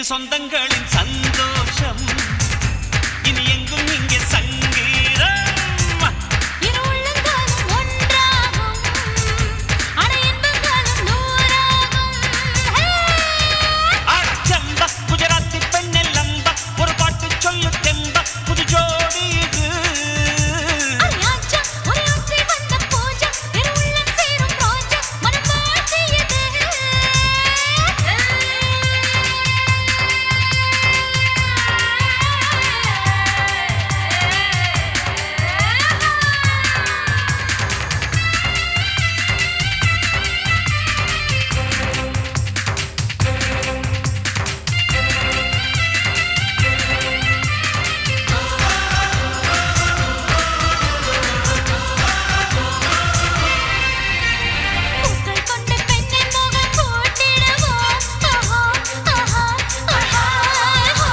சொந்தங்களின் சந்தோஷம் இனி எங்கும் இங்கே சங்கீதம் இரு உள்ளங்களும் ஒன்றாகும் அட இன்பங்களும் நூறாகும் அட செம்ப குஜராத்தி பெண்ணில் லம்ப ஒரு பாட்டு சொல்லு தெம்ப புது ஜோடி இது அரியாச்சா ஒரு ஆசை வந்த பூஜா இரு உள்ளம் சேரும் ரோஜா மனம் வாழ்த்தியது பூக்கள் கொண்ட பெண்ணின் முகம் போட்டிடுவோம் ஆஹா ஆஹா ஆஹா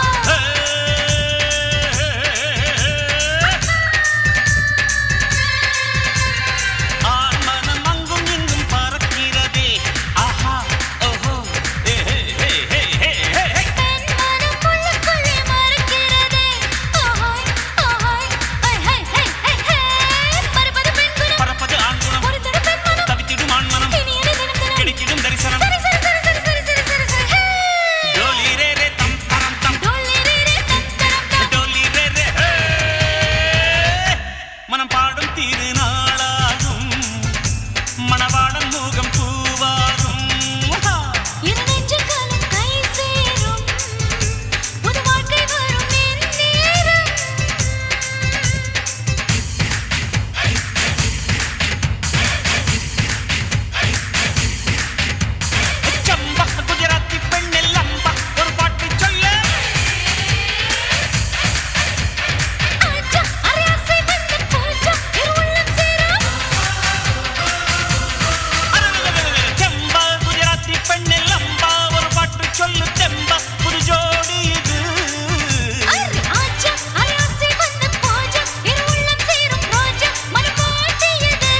ஆண் மனம் அங்கும் இங்கும் பறக்கிறதே ஆஹா ஓஹோ ஹே ஹே ஹே ஹே ஹே பெண் மனம் உள்ளுக்குள்ளே மறக்கிறதே ஆஹாய் ஆஹாய் ஐ ஹை ஹை ஹை ஹை பரபர பெண் குணம் பறப்பது ஆண் குணம் ஒரு தட பெண் மனம் தவித்திடும் ஆண் மனம் இனியது தினம் தினம் கிடைத்திடும் தரிசனம் சரி சரி சரி சரி சரி சரி சரி சரி ஹே டோலி ரே ரே தம் தரம் தம் டோலி ரே ரே தம் தரம் தம் டோலி ரே ரே ஹே மனம் பாடும் திருநாளாகும் மணவாளன் முகம் பூவாகும் இரு நெஞ்சுகளும் கை சேரும் புது வாழ்க்கை வரும் நேரம் சம்பா குஜராத்தி பெண்ணில் லம்பா ஒரு பாட்டு சொல்லு ஆச்சா அரியாசை வந்த பூஜா இரு உள்ளம் சேரும் செம்பா குஜராத்தி பெண்ணில் லம்பா ஒரு பாட்டு சொல்லு தெம்பா புது ஜோடி இது அரி ஆச்சா அரியாசை வந்த பூஜா இரு உள்ளம் சேரும் ரோஜா மனம் வாழ்த்தியது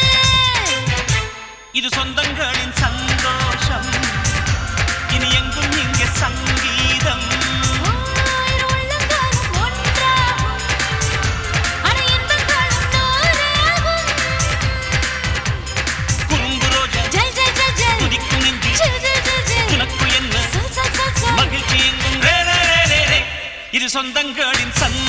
இது சொந்தங்களின் சந்தோஷம் இனி எங்கும் இங்கே சங்கீதம் இரு உள்ளங்களும் ஒன்றாகும் அட இன்பங்களும் நூறாகும் குறும்பு ரோஜா ஜல் ஜல் ஜல் ஜல் துதிக்கும் நெஞ்சு ஜல் ஜல் ஜல் ஜல் உனக்கு என்ன சல் சல் சல் சல் மகிழ்ச்சி எங்கும் ரே ரே ரே ரே ரே இது சொந்தங்களின் சந்தோஷம்